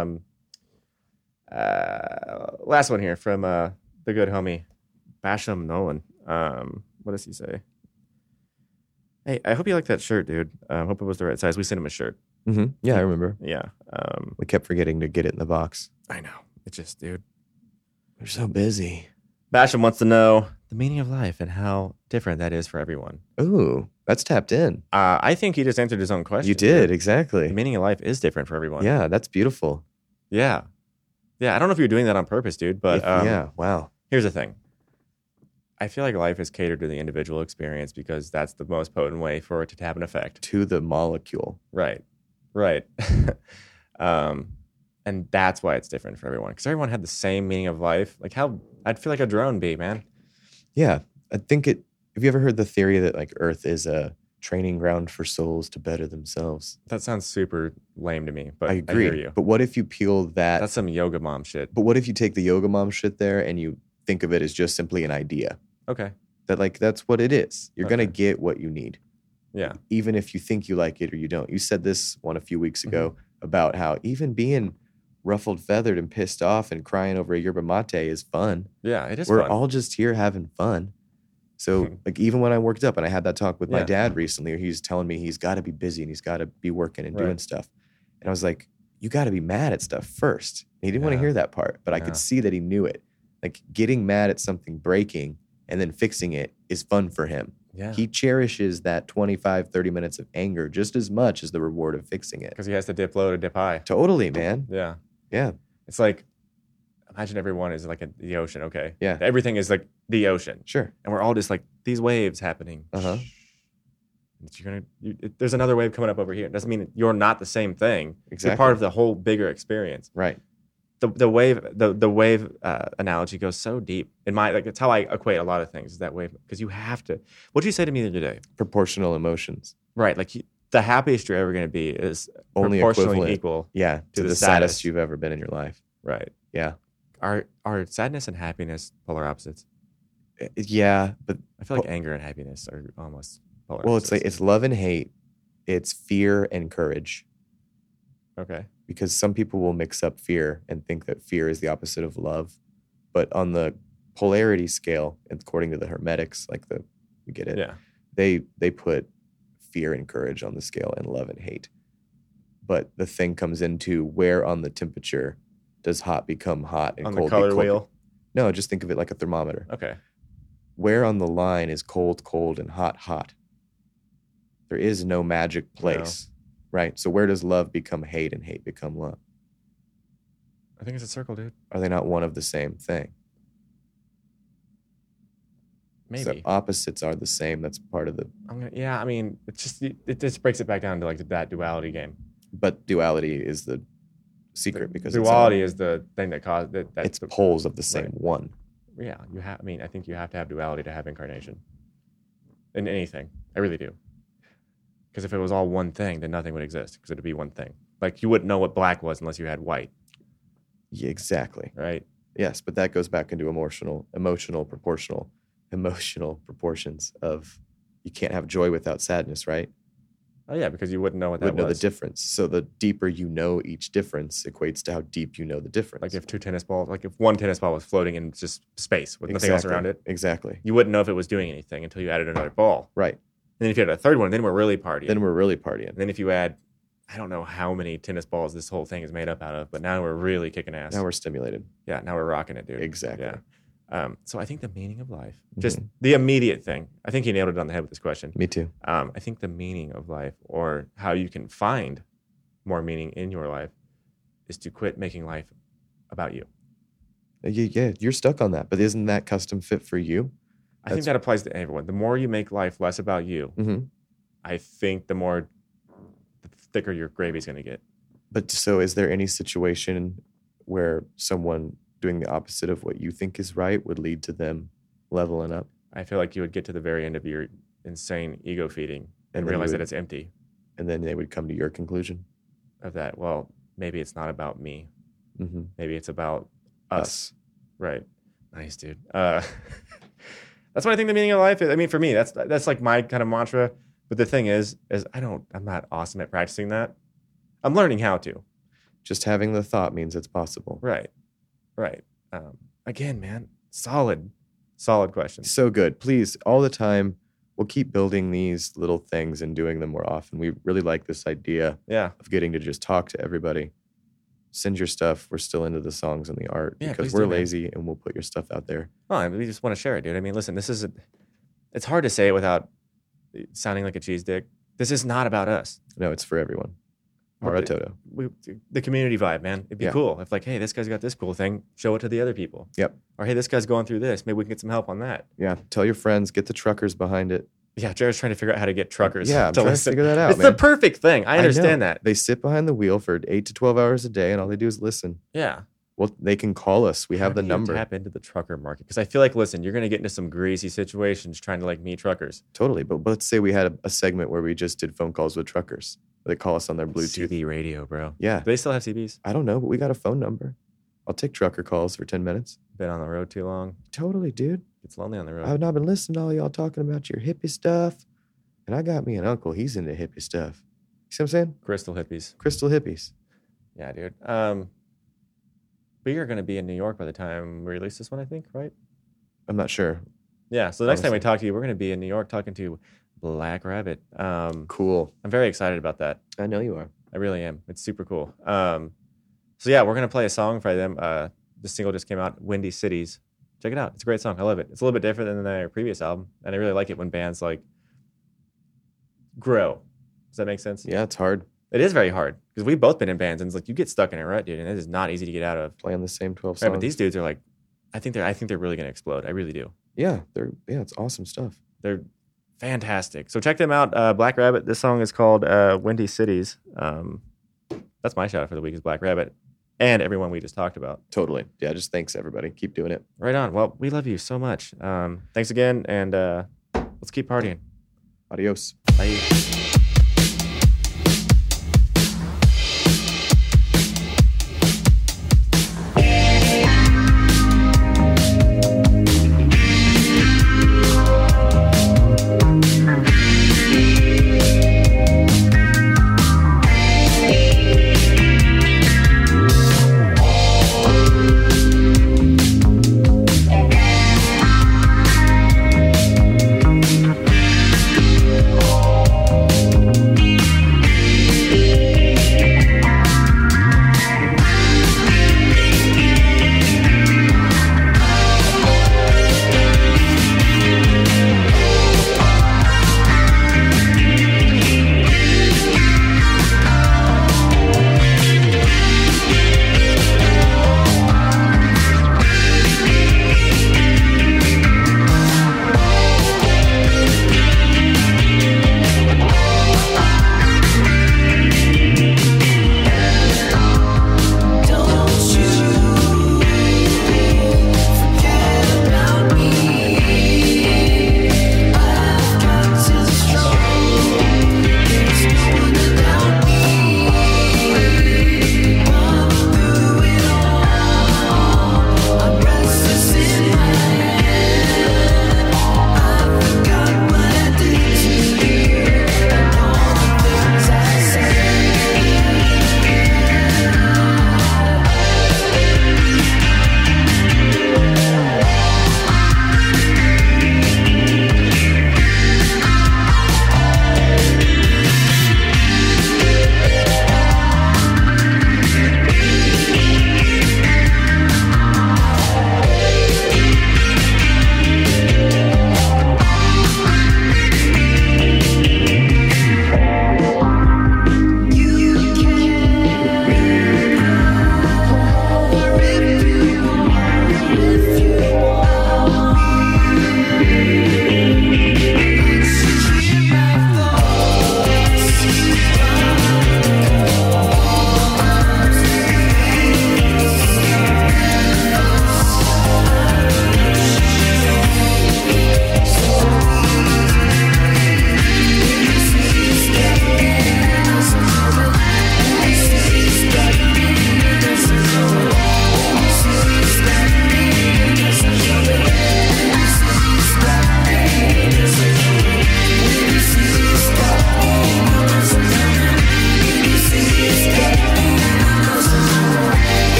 Last one here from the good homie Basham Nolan. What does he say? Hey, I hope you like that shirt, dude. Hope it was the right size. We sent him a shirt. Mm-hmm. Yeah, I remember. Yeah. We kept forgetting to get it in the box. I know. It's just, dude. We're so busy. Basham wants to know the meaning of life and how different that is for everyone. Ooh, that's tapped in. I think he just answered his own question. You did, dude. exactly. The meaning of life is different for everyone. Yeah, that's beautiful. Yeah. Yeah. I don't know if you're doing that on purpose, dude, but Yeah, wow. here's the thing. I feel like life is catered to the individual experience because that's the most potent way for it to have an effect. To the molecule. Right. Right. And that's why it's different for everyone. Because everyone had the same meaning of life. Like how I'd feel like a drone bee, man. Yeah, I think have you ever heard the theory that like Earth is a training ground for souls to better themselves? That sounds super lame to me, but I agree. hear you. But what if you peel that? That's some yoga mom shit. But what if you take the yoga mom shit there and you think of it as just simply an idea? Okay. That like that's what it is. You're gonna Okay. get what you need, Yeah. even if you think you like it or you don't. You said this one a few weeks ago Mm-hmm. about how even being ruffled, feathered, and pissed off and crying over a yerba mate is fun. Yeah. It is We're fun. all just here having fun. So Mhm. like even when I worked up and I had that talk with my Yeah. dad recently, he's telling me he's got to be busy and he's got to be working and doing Right. stuff. And I was like, you got to be mad at stuff first. And he didn't want to Yeah. hear that part, but I Yeah. could see that he knew it. Like getting mad at something breaking and then fixing it is fun for him. Yeah. He cherishes that 25, 30 minutes of anger just as much as the reward of fixing it. Because he has to dip low to dip high. Totally, man. Yeah. Yeah. It's like, imagine everyone is like the ocean, okay? Yeah. Everything is like the ocean. Sure. And we're all just like these waves happening. Uh-huh. There's another wave coming up over here. It doesn't mean you're not the same thing. Exactly. You're part of the whole bigger experience. Right. The wave analogy goes so deep. In my it's how I equate a lot of things. Is that wave because you have to. What did you say to me the other day? Proportional emotions. Right, like the happiest you're ever going to be is Only proportionally equivalent. equal. Yeah. To the the saddest. saddest you've ever been in your life. Right. Yeah. Are sadness and happiness polar opposites? Yeah. But I feel like anger and happiness are almost polar well, it's opposites. like it's love and hate, it's fear and courage. Okay. Because some people will mix up fear and think that fear is the opposite of love. But on the polarity scale, according to the Hermetics, like you get it, Yeah. they put fear and courage on the scale and love and hate. But the thing comes into where on the temperature does hot become hot and On cold the color be cold? wheel. No, just think of it like a thermometer. Okay. Where on the line is cold, cold, and hot, hot? There is no magic place, right? So where does love become hate and hate become love? I think it's a circle, dude. Are they not one of the same thing? Maybe. So opposites are the same. That's part of the, I mean, it just breaks it back down to like that duality game. but duality is the secret because duality is the thing that caused that. it's poles of the same Right. one. Yeah, you have. I mean, I think you have to have duality to have incarnation. In anything, I really do. Because if it was all one thing, then nothing would exist. Because it'd be one thing. Like you wouldn't know what black was unless you had white, Yeah, exactly. right? Yes, but that goes back into emotional proportions of you can't have joy without sadness, right? Oh yeah, because you wouldn't know what that Wouldn't know the was. difference. So the deeper you know each difference equates to how deep you know the difference. Like if one tennis ball was floating in just space with nothing else around it, Exactly. you wouldn't know if it was doing anything until you added another ball. Right. And then if you had a third one, then we're really partying. Then we're really partying. And then if you add, I don't know how many tennis balls this whole thing is made up out of, but now we're really kicking ass. Now we're stimulated. Yeah, now we're rocking it, dude. Exactly. Yeah. So I think the meaning of life, just the immediate thing, I think you nailed it on the head with this question. Me too. I think the meaning of life or how you can find more meaning in your life is to quit making life about you. Yeah, you're stuck on that. But isn't that custom fit for you? I think that applies to everyone. The more you make life less about you, Mm-hmm. I think the thicker your gravy's going to get. But so is there any situation where someone doing the opposite of what you think is right would lead to them leveling up? I feel like you would get to the very end of your insane ego feeding and then you realize would- that it's empty And then they would come to your conclusion? of that. Well, maybe it's not about me. Mm-hmm. Maybe it's about Us. Right. Nice, dude. That's what I think the meaning of life is. I mean, for me, that's like my kind of mantra. But the thing is I'm not awesome at practicing that. I'm learning how to. Just having the thought means it's possible. Right. Again, man, solid question. So good. Please, all the time, we'll keep building these little things and doing them more often. We really like this idea of getting to just talk to everybody. Send your stuff. We're still into the songs and the art because we're lazy and we'll put your stuff out there. Oh, we just want to share it, dude. I mean, listen, it's hard to say it without sounding like a cheese dick. This is not about us. No, it's for everyone. Mara Toto. The community vibe, man. It'd be cool if like, hey, this guy's got this cool thing. Show it to the other people. Yep. Or hey, this guy's going through this. Maybe we can get some help on that. Yeah. Tell your friends. Get the truckers behind it. Yeah, Jared's trying to figure out how to get truckers. Yeah, I'm trying to figure that out. It's the perfect thing. I understand that. They sit behind the wheel for 8 to 12 hours a day, and all they do is listen. Yeah. Well, they can call us. We have the number. Tap into the trucker market because I feel like, listen, you're going to get into some greasy situations trying to like meet truckers. Totally, but let's say we had a segment where we just did phone calls with truckers. They call us on their Bluetooth. CB radio, bro. Yeah. Do they still have CBs? I don't know, but we got a phone number. I'll take trucker calls for 10 minutes. Been on the road too long. Totally, dude. It's lonely on the road. I've not been listening to all y'all talking about your hippie stuff. And I got me an uncle. He's into hippie stuff. You see what I'm saying? Crystal hippies. Crystal hippies. Yeah, dude. We are going to be in New York by the time we release this one, I think, right? I'm not sure. Yeah. So the next time we talk to you, we're going to be in New York talking to Black Rabbit. Cool. I'm very excited about that. I know you are. I really am. It's super cool. So yeah, we're going to play a song for them. The single just came out, Windy Cities. Check it out. It's a great song. I love it. It's a little bit different than their previous album. And I really like it when bands like grow. Does that make sense? Yeah, it's hard. It is very hard because we've both been in bands and it's like you get stuck in a rut, dude, and it is not easy to get out of. Playing the same 12 songs. Right, but these dudes are like, I think they're really gonna explode. I really do. Yeah, it's awesome stuff. They're fantastic. So check them out. Black Rabbit. This song is called Windy Cities. That's my shout out for the week is Black Rabbit and everyone we just talked about. Totally. Yeah, just thanks everybody. Keep doing it. Right on. Well, we love you so much. Thanks again, and let's keep partying. Adios. Bye.